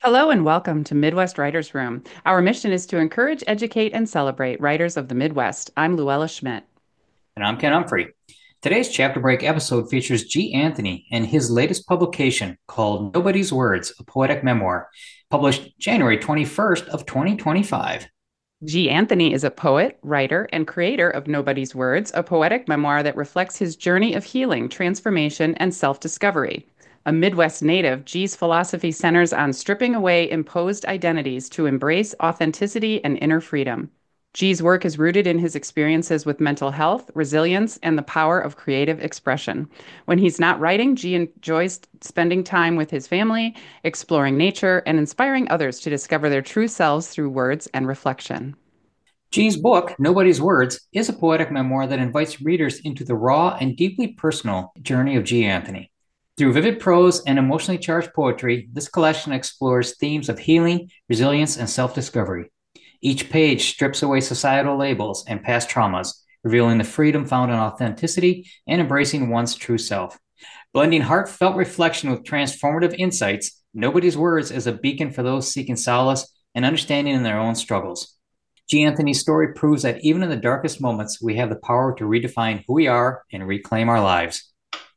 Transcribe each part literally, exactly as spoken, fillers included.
Hello and welcome to Midwest Writers Room. Our mission is to encourage, educate, and celebrate writers of the Midwest. I'm Luella Schmidt. And I'm Ken Humphrey. Today's chapter break episode features G. Anthony and his latest publication called Nobody's Words, a Poetic Memoir, published January twenty-first of twenty twenty-five. G. Anthony is a poet, writer, and creator of Nobody's Words, a poetic memoir that reflects his journey of healing, transformation, and self-discovery. A Midwest native, G's philosophy centers on stripping away imposed identities to embrace authenticity and inner freedom. G's work is rooted in his experiences with mental health, resilience, and the power of creative expression. When he's not writing, G enjoys spending time with his family, exploring nature, and inspiring others to discover their true selves through words and reflection. G's book, Nobody's Words, is a poetic memoir that invites readers into the raw and deeply personal journey of G. Anthony. Through vivid prose and emotionally charged poetry, this collection explores themes of healing, resilience, and self discovery. Each page strips away societal labels and past traumas, revealing the freedom found in authenticity and embracing one's true self. Blending heartfelt reflection with transformative insights, Nobody's Words is a beacon for those seeking solace and understanding in their own struggles. G. Anthony's story proves that even in the darkest moments, we have the power to redefine who we are and reclaim our lives.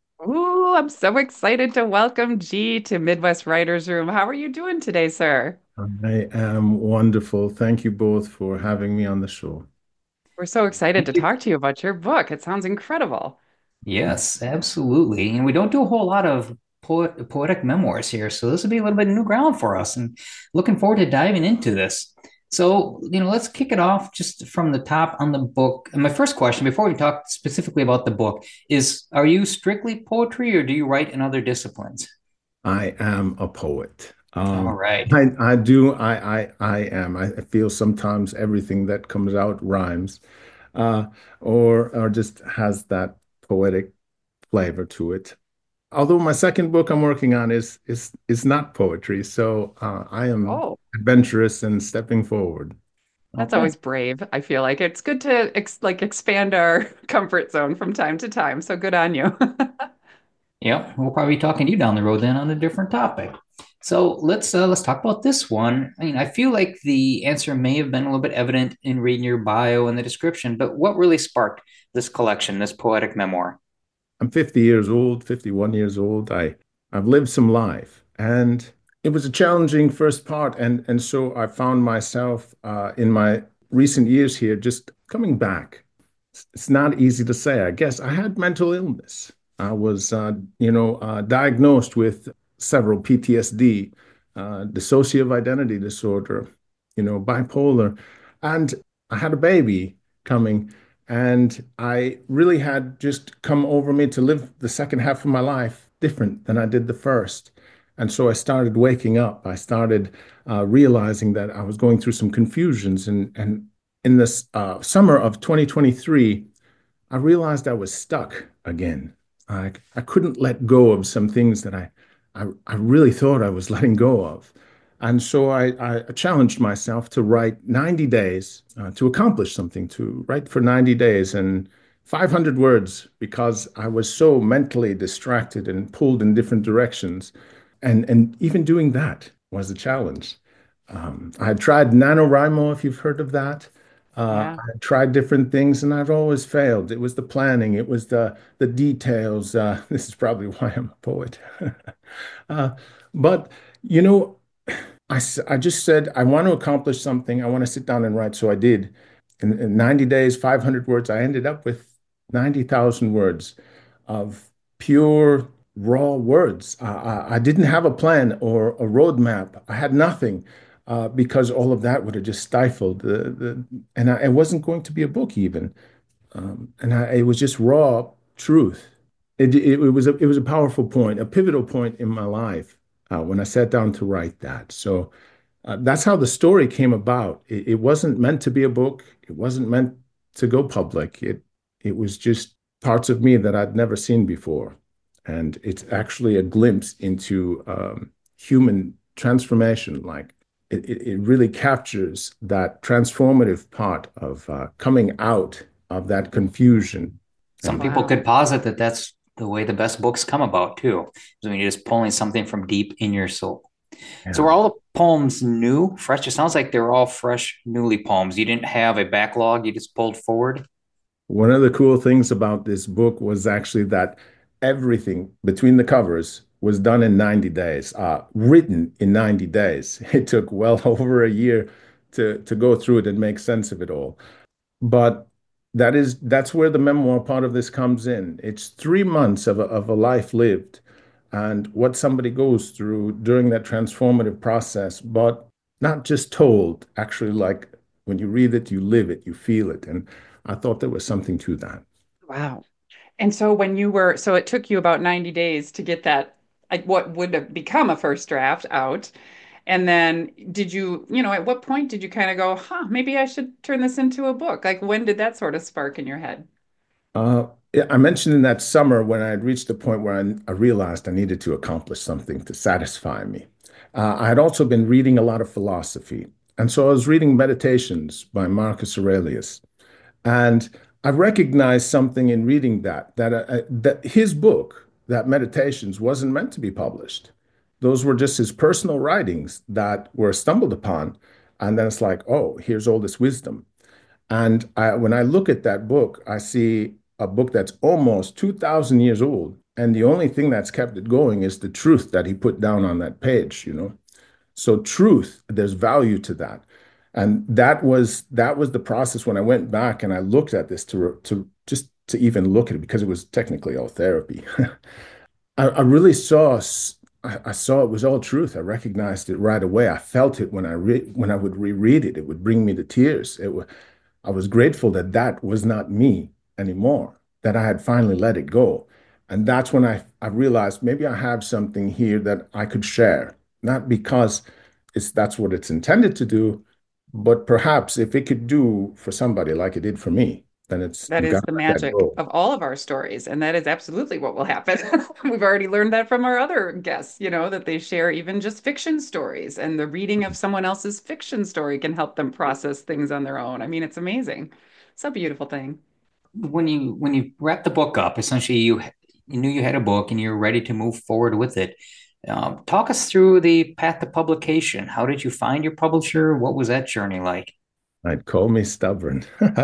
Ooh, I'm so excited to welcome G to Midwest Writers Room. How are you doing today, sir? I am wonderful. Thank you both for having me on the show. We're so excited Thank to you. talk to you about your book. It sounds incredible. Yes, absolutely. And we don't do a whole lot of poet, poetic memoirs here, so this will be a little bit new ground for us. And looking forward to diving into this. So, you know, let's kick it off just from the top on the book. And my first question, before we talk specifically about the book, is: Are you strictly poetry, or do you write in other disciplines? I am a poet. All Um, right. I I do. I I I am. I feel sometimes everything that comes out rhymes, uh, or or just has that poetic flavor to it. Although my second book I'm working on is is is not poetry, so uh, I am Oh, adventurous and stepping forward. that's Okay. always brave. I feel like it's good to ex like expand our comfort zone from time to time. So good on you. Yep, we'll probably be talking to you down the road then on a different topic. So let's uh, let's talk about this one. I mean, I feel like the answer may have been a little bit evident in reading your bio and the description, but what really sparked this collection, this poetic memoir? I'm fifty years old, fifty-one years old. I I've lived some life, and it was a challenging first part, and and so I found myself uh, in my recent years here just coming back. It's, it's not easy to say. I guess I had mental illness. I was, uh, you know, uh, diagnosed with several P T S D, uh, dissociative identity disorder, you know, bipolar, and I had a baby coming. And I really had just come over me to live the second half of my life different than I did the first. And so I started waking up. I started uh, realizing that I was going through some confusions. And, and in this uh, summer of twenty twenty-three, I realized I was stuck again. I, I couldn't let go of some things that I, I, I really thought I was letting go of. And so I, I challenged myself to write ninety days uh, to accomplish something, to write for ninety days and five hundred words because I was so mentally distracted and pulled in different directions. And, and even doing that was a challenge. Um, I had tried NaNoWriMo, if you've heard of that. Uh, Yeah. I tried different things and I've always failed. It was the planning, it was the the details. Uh, this is probably why I'm a poet. uh, but you know, I, s- I just said, I want to accomplish something. I want to sit down and write. So I did. In, in ninety days, five hundred words, I ended up with ninety thousand words of pure, raw words. I, I, I didn't have a plan or a roadmap. I had nothing uh, because all of that would have just stifled the, the and I, it wasn't going to be a book even. Um, and I, it was just raw truth. It, it, it was a, it was a powerful point, a pivotal point in my life uh, when I sat down to write that. So uh, that's how the story came about. It, it wasn't meant to be a book. It wasn't meant to go public. It it was just parts of me that I'd never seen before, and it's actually a glimpse into um, human transformation. Like it, it it really captures that transformative part of uh, coming out of that confusion. Some And people Wow. could posit that that's the way the best books come about too, is when you're just pulling something from deep in your soul. So yeah, we're all poems new, fresh? It sounds like they're all fresh, newly poems. You didn't have a backlog, you just pulled forward. One of the cool things about this book was actually that everything between the covers was done in ninety days, uh, written in ninety days. It took well over a year to to go through it and make sense of it all. But that is that's where the memoir part of this comes in. It's three months of a, of a life lived and what somebody goes through during that transformative process, but not just told, actually, like when you read it, you live it, you feel it. And I thought there was something to that. Wow. And so when you were, so it took you about ninety days to get that, like what would have become a first draft out. And then did you, you know, at what point did you kind of go, huh, maybe I should turn this into a book? Like when did that sort of spark in your head? Uh, yeah, I mentioned in that summer when I had reached the point where I, I realized I needed to accomplish something to satisfy me. Uh, I had also been reading a lot of philosophy. And so I was reading Meditations by Marcus Aurelius. And I recognized something in reading that, that, uh, that his book, that Meditations, wasn't meant to be published. Those were just his personal writings that were stumbled upon. And then it's like, oh, here's all this wisdom. And I, when I look at that book, I see a book that's almost two thousand years old. And the only thing that's kept it going is the truth that he put down on that page, you know? So truth, there's value to that. And that was that was the process when I went back and I looked at this to to just to even look at it because it was technically all therapy. I, I really saw I, I saw it was all truth. I recognized it right away. I felt it when I re when I would reread it. It would bring me to tears. It was I was grateful that that was not me anymore, that I had finally let it go. And that's when I, I realized maybe I have something here that I could share, not because it's that's what it's intended to do, but perhaps if it could do for somebody like it did for me, then it's That you is got to the let that magic go. of all of our stories. And that is absolutely what will happen. We've already learned that from our other guests, you know, that they share even just fiction stories, and the reading of someone else's fiction story can help them process things on their own. I mean, it's amazing. It's a beautiful thing. When you when you wrap the book up, essentially you you knew you had a book and you're ready to move forward with it. Um, talk us through the path to publication. How did you find your publisher? What was that journey like? I'd call me stubborn.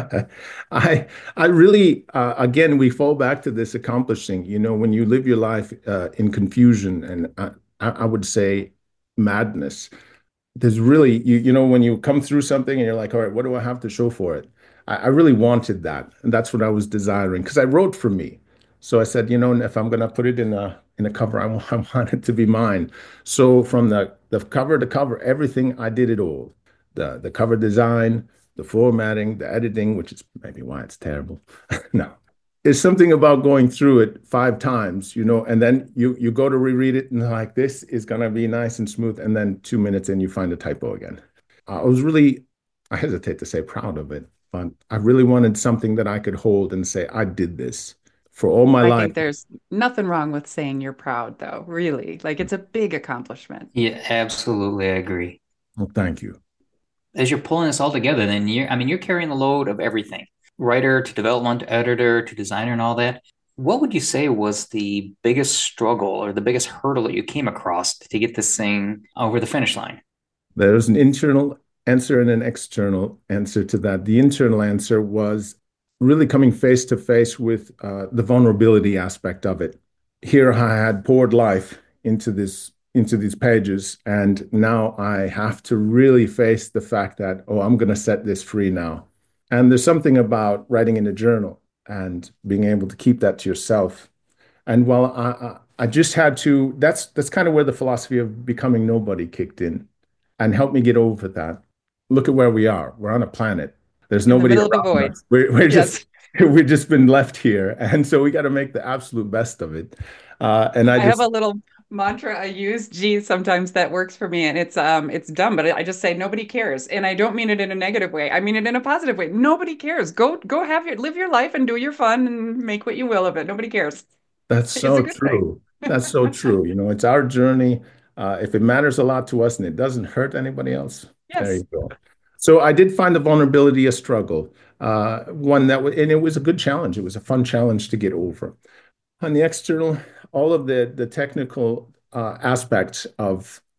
I I really uh, again we fall back to this accomplishing. You know, when you live your life uh, in confusion and uh, I, I would say madness, there's really you you know when you come through something and you're like, all right, what do I have to show for it? I, I really wanted that, and that's what I was desiring because I wrote for me. So I said, you know, if I'm gonna put it in a in a cover, I want, I want it to be mine. So from the the cover to cover, everything I did it all. The the cover design, the formatting, the editing, which is maybe why it's terrible. No, there's something about going through it five times, you know, and then you you go to reread it and like this is gonna be nice and smooth, and then two minutes in you find a typo again. I was really, I hesitate to say proud of it, but I really wanted something that I could hold and say, I did this for all my I life. think there's nothing wrong with saying you're proud, though, really. Like it's a big accomplishment. Yeah, absolutely, I agree. Well, thank you. As you're pulling this all together, then you're, I mean, you're carrying the load of everything, writer to development, editor to designer, and all that. What would you say was the biggest struggle or the biggest hurdle that you came across to get this thing over the finish line? There's an internal answer and an external answer to that. The internal answer was really coming face to face with uh, the vulnerability aspect of it. Here I had poured life into this into these pages, and now I have to really face the fact that, oh, I'm going to set this free now. And there's something about writing in a journal and being able to keep that to yourself. And while I, I, I just had to, that's that's kind of where the philosophy of becoming nobody kicked in and helped me get over that. Look at where we are. We're on a planet. There's In the nobody middle of a around void. us. We're, we're just Yes. we've just been left here, and so we got to make the absolute best of it. Uh, and I I have a just little mantra I use. Geez, sometimes that works for me, and it's um it's dumb, but I just say nobody cares, and I don't mean it in a negative way. I mean it in a positive way. Nobody cares. Go go have your live your life and do your fun and make what you will of it. Nobody cares. That's It's a so good thing. true. That's so true. You know, it's our journey. Uh, if it matters a lot to us and it doesn't hurt anybody else, there Yes. you go. So I did find the vulnerability a struggle, uh, one that was, and it was a good challenge. It was a fun challenge to get over. On the external, all of the the technical uh, aspects of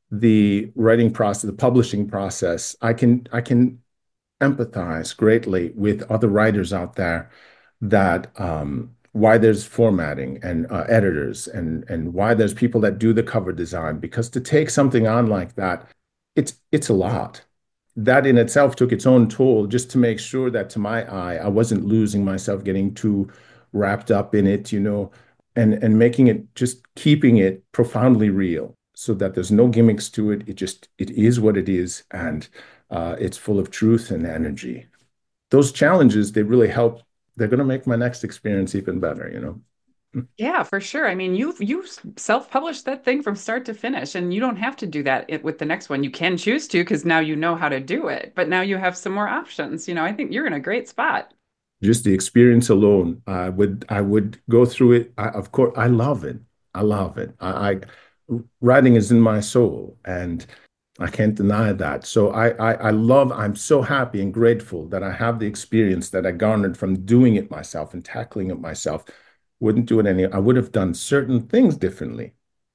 the writing process, the publishing process, I can I can empathize greatly with other writers out there that um, why there's formatting and uh, editors and and why there's people that do the cover design, because to take something on like that, it's it's a lot. That in itself took its own toll just to make sure that to my eye, I wasn't losing myself, getting too wrapped up in it, you know, and and making it, just keeping it profoundly real so that there's no gimmicks to it. It just, it is what it is. And uh, it's full of truth and energy. Those challenges, they really help. They're going to make my next experience even better, you know? Yeah, for sure. I mean, you've you self-published that thing from start to finish, and you don't have to do that it, with the next one. You can choose to because now you know how to do it, but now you have some more options. You know, I think you're in a great spot. Just the experience alone, I would I would go through it. I, of course, I love it. I love it. I, I writing is in my soul, and I can't deny that. So I, I I love. I'm so happy and grateful that I have the experience that I garnered from doing it myself and tackling it myself. Wouldn't do it any. I would have done certain things differently,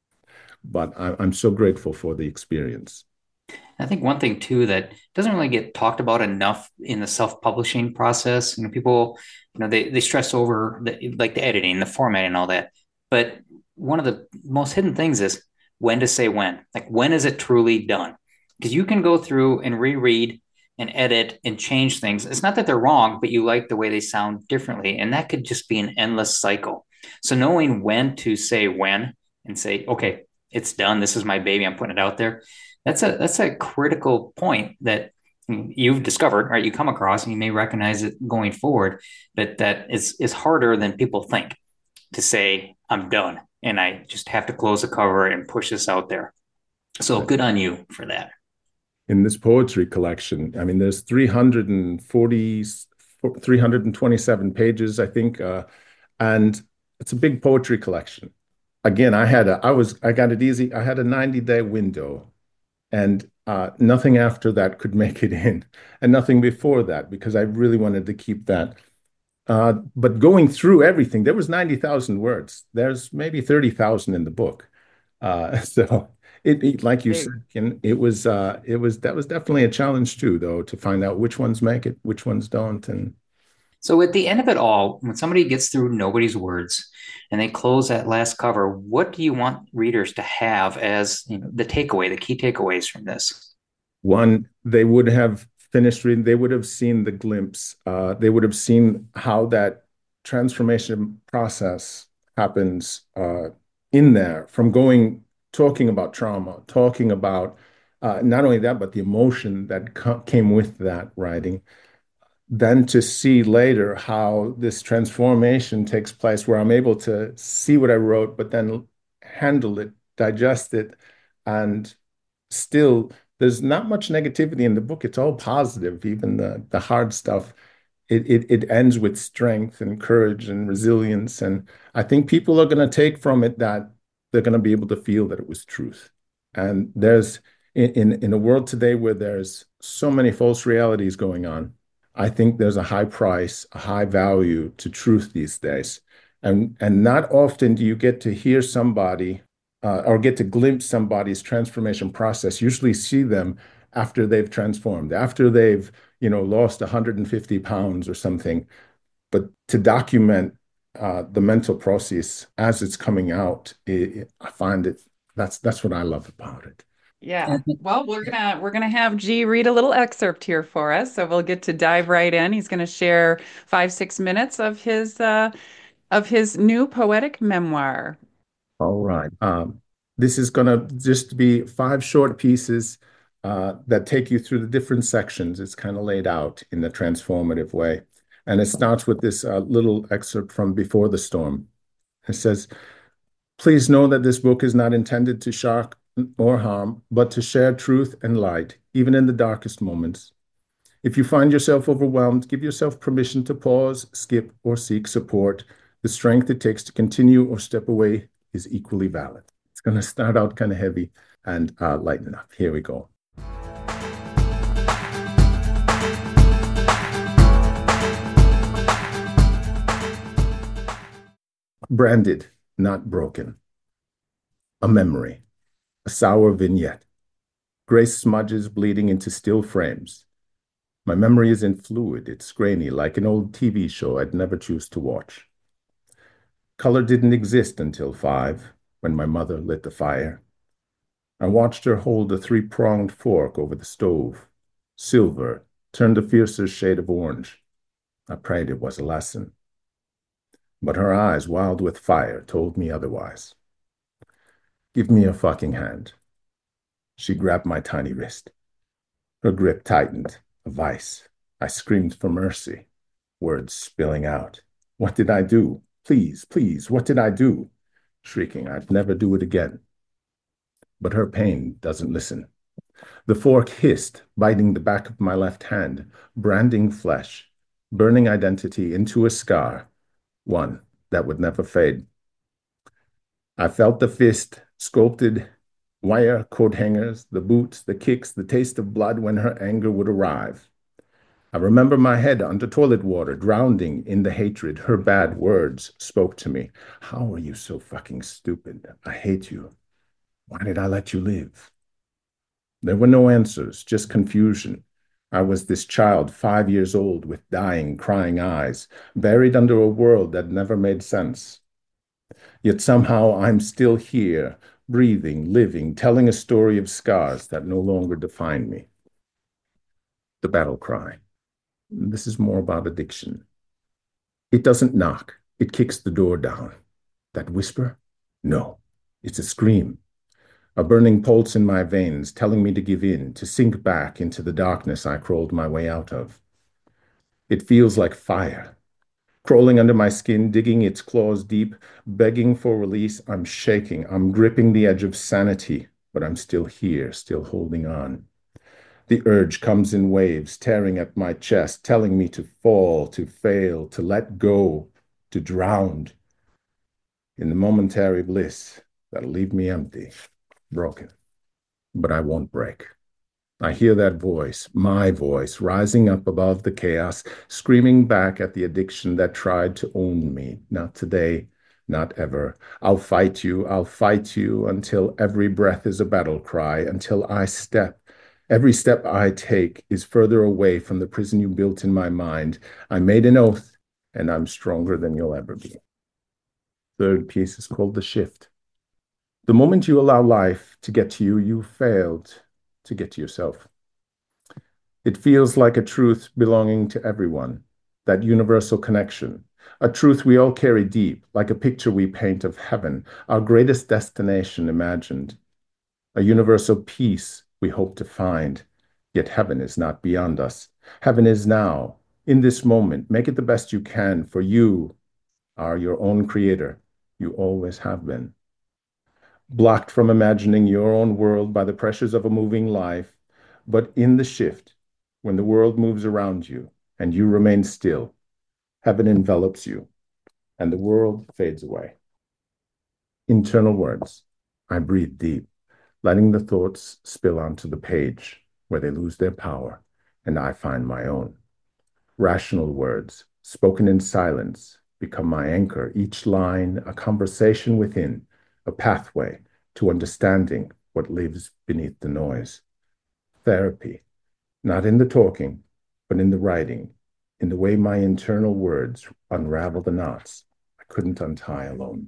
but I, I'm so grateful for the experience. I think one thing too that doesn't really get talked about enough in the self-publishing process, you know, people, you know, they they stress over the, like the editing, the formatting, and all that. But one of the most hidden things is when to say when. Like when is it truly done? Because you can go through and reread and edit and change things. It's not that they're wrong, but you like the way they sound differently, and that could just be an endless cycle. So knowing when to say when and say, okay, it's done. This is my baby. I'm putting it out there. That's a that's a critical point that you've discovered, right? You come across and you may recognize it going forward, but that is is harder than people think to say, I'm done and I just have to close the cover and push this out there. So good on you for that. In this poetry collection, I mean, there's three hundred forty, three hundred twenty-seven pages, I think, uh, and it's a big poetry collection. Again, I had a, I was, I got it easy. I had a ninety day window, and uh, nothing after that could make it in, and nothing before that, because I really wanted to keep that. Uh, but going through everything, there was ninety thousand words. There's maybe thirty thousand in the book. Uh, so it, it, like you Big. said, Ken, it was, uh, it was, that was definitely a challenge too, though, to find out which ones make it, which ones don't. And So at the end of it all, when somebody gets through Nobody's Words and they close that last cover, what do you want readers to have as, you know, the takeaway, the key takeaways from this? one, they would have finished reading, they would have seen the glimpse, uh, they would have seen how that transformation process happens uh, in there, from going, talking about trauma, talking about uh, not only that, but the emotion that co- came with that writing. Then to see later how this transformation takes place, where I'm able to see what I wrote, but then handle it, digest it, and still there's not much negativity in the book. It's all positive, even the the hard stuff. It it, it ends with strength and courage and resilience. And I think people are going to take from it that they're going to be able to feel that it was truth. And there's in, in in a world today where there's so many false realities going on, I think there's a high price, a high value to truth these days. And and not often do you get to hear somebody uh, or get to glimpse somebody's transformation process. Usually see them after they've transformed, after they've, you know, lost one hundred fifty pounds or something. But to document uh, the mental process as it's coming out, it, it, I find it, that's that's what I love about it. Yeah. Well, we're gonna we're gonna have G read a little excerpt here for us, so we'll get to dive right in. He's gonna share five, six minutes of his uh, of his new poetic memoir. All right. Um, this is going to just be five short pieces uh, that take you through the different sections. It's kind of laid out in a transformative way. And it starts with this uh, little excerpt from Before the Storm. It says, please know that this book is not intended to shock or harm, but to share truth and light, even in the darkest moments. If you find yourself overwhelmed, give yourself permission to pause, skip, or seek support. The strength it takes to continue or step away is equally valid. It's going to start out kind of heavy and uh, lighten up. Here we go. Branded, not broken. A memory, a sour vignette, gray smudges bleeding into steel frames. My memory isn't fluid, it's grainy, like an old T V show I'd never choose to watch. Color didn't exist until five, when my mother lit the fire. I watched her hold a three-pronged fork over the stove. Silver turned a fiercer shade of orange. I prayed it was a lesson. But her eyes, wild with fire, told me otherwise. Give me a fucking hand. She grabbed my tiny wrist. Her grip tightened, a vice. I screamed for mercy, words spilling out. What did I do? Please, please, what did I do? Shrieking, I'd never do it again. But her pain doesn't listen. The fork hissed, biting the back of my left hand, branding flesh, burning identity into a scar, one that would never fade. I felt the fist, sculpted wire coat hangers, the boots, the kicks, the taste of blood when her anger would arrive. I remember my head under toilet water, drowning in the hatred. Her bad words spoke to me. How are you so fucking stupid? I hate you. Why did I let you live? There were no answers, just confusion. I was this child, five years old, with dying, crying eyes, buried under a world that never made sense. Yet somehow I'm still here, breathing, living, telling a story of scars that no longer define me. The battle cry. This is more about addiction. It doesn't knock. It kicks the door down. That whisper? No, it's a scream. A burning pulse in my veins telling me to give in, to sink back into the darkness I crawled my way out of. It feels like fire. Crawling under my skin, digging its claws deep, begging for release. I'm shaking. I'm gripping the edge of sanity, but I'm still here, still holding on. The urge comes in waves, tearing at my chest, telling me to fall, to fail, to let go, to drown. In the momentary bliss that'll leave me empty, broken. But I won't break. I hear that voice, my voice, rising up above the chaos, screaming back at the addiction that tried to own me. Not today, not ever. I'll fight you, I'll fight you until every breath is a battle cry, until I step. Every step I take is further away from the prison you built in my mind. I made an oath, and I'm stronger than you'll ever be. Third piece is called The Shift. The moment you allow life to get to you, you failed to get to yourself. It feels like a truth belonging to everyone, that universal connection, a truth we all carry deep, like a picture we paint of heaven, our greatest destination imagined, a universal peace we hope to find, yet heaven is not beyond us. Heaven is now, in this moment. Make it the best you can, for you are your own creator. You always have been. Blocked from imagining your own world by the pressures of a moving life, but in the shift, when the world moves around you and you remain still, heaven envelops you and the world fades away. Internal words. I breathe deep, letting the thoughts spill onto the page where they lose their power, and I find my own. Rational words, spoken in silence, become my anchor, each line a conversation within, a pathway to understanding what lives beneath the noise. Therapy, not in the talking, but in the writing, in the way my internal words unravel the knots I couldn't untie alone.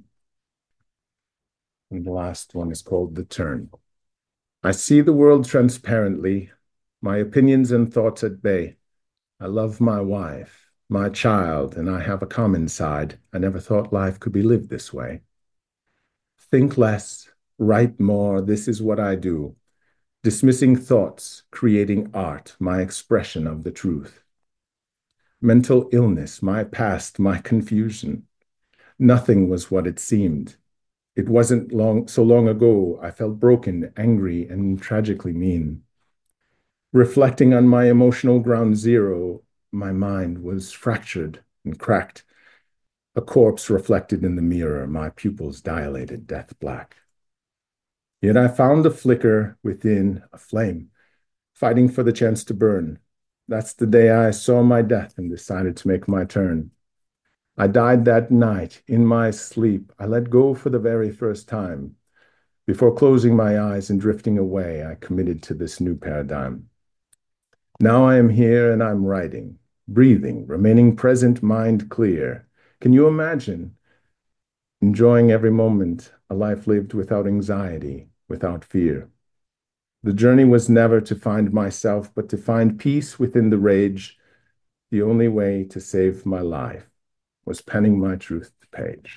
And the last one is called The Turn. I see the world transparently, my opinions and thoughts at bay. I love my wife, my child, and I have a common side. I never thought life could be lived this way. Think less, write more, this is what I do. Dismissing thoughts, creating art, my expression of the truth. Mental illness, my past, my confusion. Nothing was what it seemed. It wasn't long, so long ago I felt broken, angry, and tragically mean. Reflecting on my emotional ground zero, my mind was fractured and cracked. A corpse reflected in the mirror, my pupils dilated, death black. Yet I found a flicker within, a flame, fighting for the chance to burn. That's the day I saw my death and decided to make my turn. I died that night in my sleep. I let go for the very first time. Before closing my eyes and drifting away, I committed to this new paradigm. Now I am here and I'm writing, breathing, remaining present, mind clear. Can you imagine enjoying every moment, a life lived without anxiety, without fear? The journey was never to find myself, but to find peace within the rage. The only way to save my life was penning my truth to page.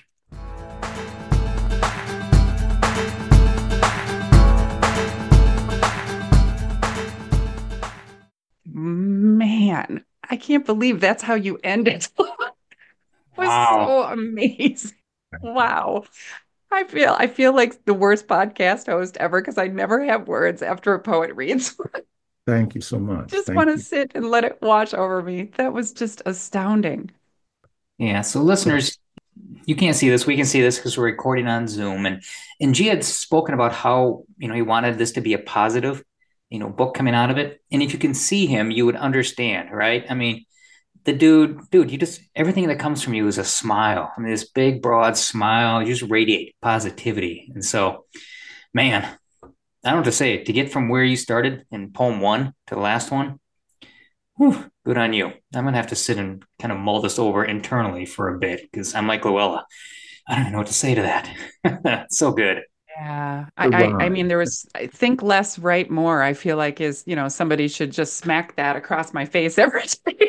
Man, I can't believe that's how you ended. It was Wow. so amazing. Wow. I feel I feel like the worst podcast host ever because I never have words after a poet reads. Thank you so much. Just Thank want to you. sit and let it wash over me. That was just astounding. Yeah. So listeners, you can't see this. We can see this because we're recording on Zoom. And and G had spoken about how, you know, he wanted this to be a positive, you know, book coming out of it. And if you can see him, you would understand, right? I mean, the dude, dude, you just, everything that comes from you is a smile. I mean, this big, broad smile, you just radiate positivity. And so, man, I don't know what to say. To get from where you started in poem one to the last one, whew, good on you. I'm going to have to sit and kind of mull this over internally for a bit because I'm like Luella. I don't even know what to say to that. So good. Yeah. I, I I mean, there was I think less, write more, I feel like is, you know, somebody should just smack that across my face every day.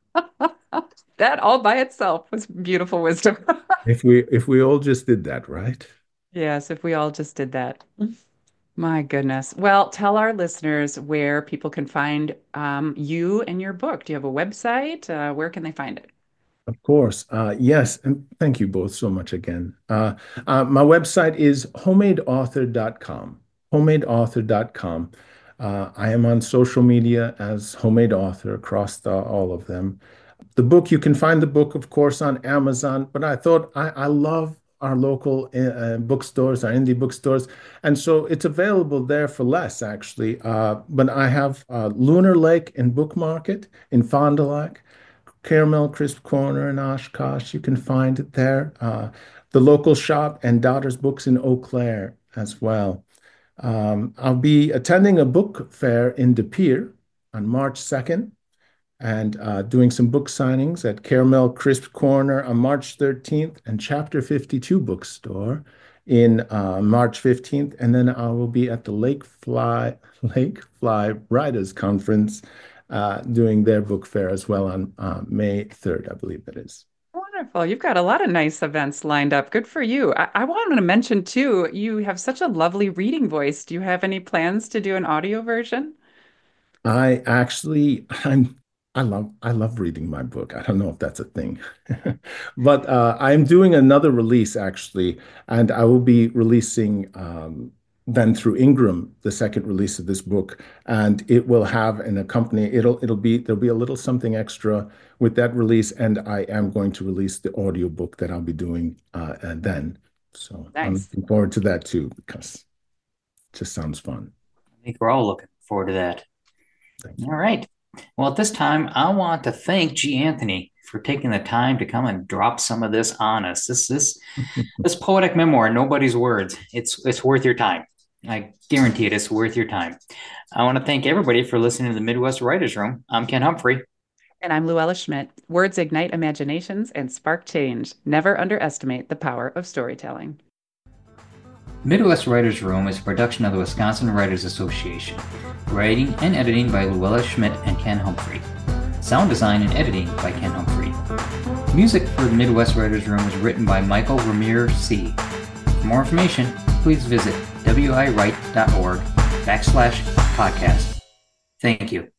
That all by itself was beautiful wisdom. If we if we all just did that, right? Yes, if we all just did that. My goodness. Well, tell our listeners where people can find um, you and your book. Do you have a website? Uh, where can they find it? Of course. Uh, yes, and thank you both so much again. Uh, uh, my website is homemade author dot com. homemade author dot com. Uh, I am on social media as Homemade Author across the, all of them. The book, you can find the book, of course, on Amazon, but I thought I, I love our local uh, bookstores, our indie bookstores, and so it's available there for less, actually. Uh, but I have uh, Lunar Lake and Book Market in Fond du Lac, Caramel Crisp Corner in Oshkosh. You can find it there. Uh, the local shop and Daughter's Books in Eau Claire as well. Um, I'll be attending a book fair in De Pere on March second and uh, doing some book signings at Caramel Crisp Corner on March thirteenth and Chapter fifty-two Bookstore in uh, March fifteenth. And then I will be at the Lake Fly, Lake Fly Writers Conference uh, doing their book fair as well on uh, May third, I believe that is. Wonderful. You've got a lot of nice events lined up. Good for you. I, I wanted to mention too, you have such a lovely reading voice. Do you have any plans to do an audio version? I actually, I'm, I love, I love reading my book. I don't know if that's a thing, but uh, I'm doing another release actually, and I will be releasing um, then through Ingram the second release of this book, and it will have an accompany. It'll, it'll be there'll be a little something extra with that release, and I am going to release the audio book that I'll be doing uh, and then. So I'm Nice. looking forward to that too because it just sounds fun. I think we're all looking forward to that. Thank you. All right. Well, at this time, I want to thank G. Anthony for taking the time to come and drop some of this on us. This this this poetic memoir, Nobody's Words. It's it's worth your time. I guarantee it. It's worth your time. I want to thank everybody for listening to the Midwest Writers Room. I'm Ken Humphrey. And I'm Luella Schmidt. Words ignite imaginations and spark change. Never underestimate the power of storytelling. Midwest Writers Room is a production of the Wisconsin Writers Association. Writing and editing by Luella Schmidt and Ken Humphrey. Sound design and editing by Ken Humphrey. Music for the Midwest Writers Room was written by Michael Ramirez C. For more information, please visit w i write dot org backslash podcast. Thank you.